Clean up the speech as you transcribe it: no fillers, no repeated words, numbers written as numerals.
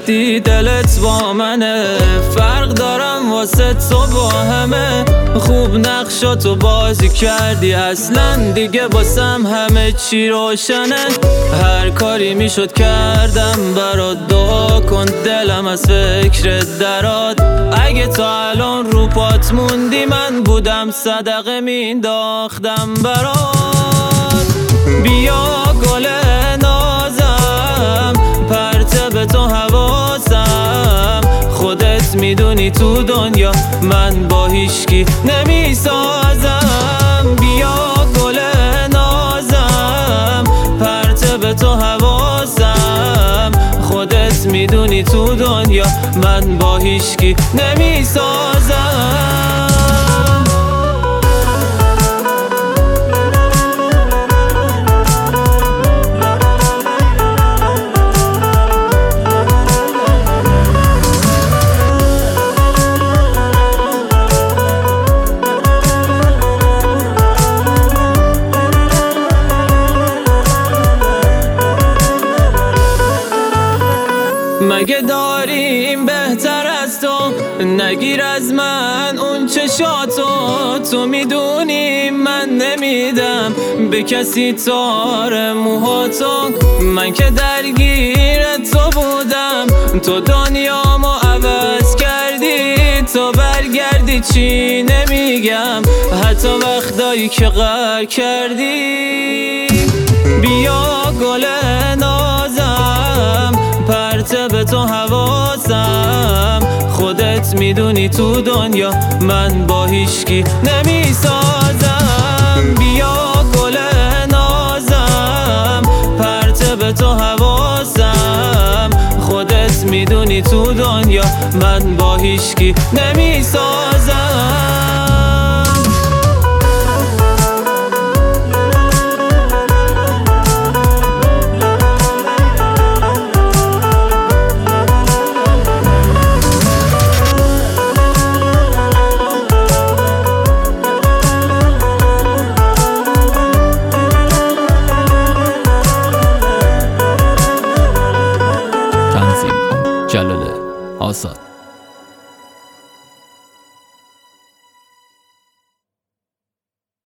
گفتی دلت با منه، فرق دارم واسه تو با همه. خوب نقشاتو بازی کردی، اصلا دیگه واسم همه چی روشنه. هر کاری میشد کردم برات، دعا کن دلم از فکر درات. اگه تا الان رو پات موندی من بودم صدقه مینداختم برات. بیا گل نازم، پرت به تو حواسم، خودت میدونی تو دنیا من با هیچکی نمیسازم. بیا گل نازم، پرت به تو حواسم، خودت میدونی تو دنیا من با هیچکی نمیسازم. مگه داریم بهتر از تو؟ نگیر از من اون چشاتو. تو میدونی من نمیدم به کسی تار موهاتو. من که درگیر تو بودم، تو دنیامو عوض کردی. تو برگردی چی نمیگم، حتی وقتایی که قهر کردی. بیا گل نازم، پرت به تو حواسم، خودت میدونی تو دنیا من با هیچکی نمیسازم. بیا گل نازم، پرت به تو حواسم، خودت میدونی تو دنیا من با هیچکی نمیسازم. جلال آزاد.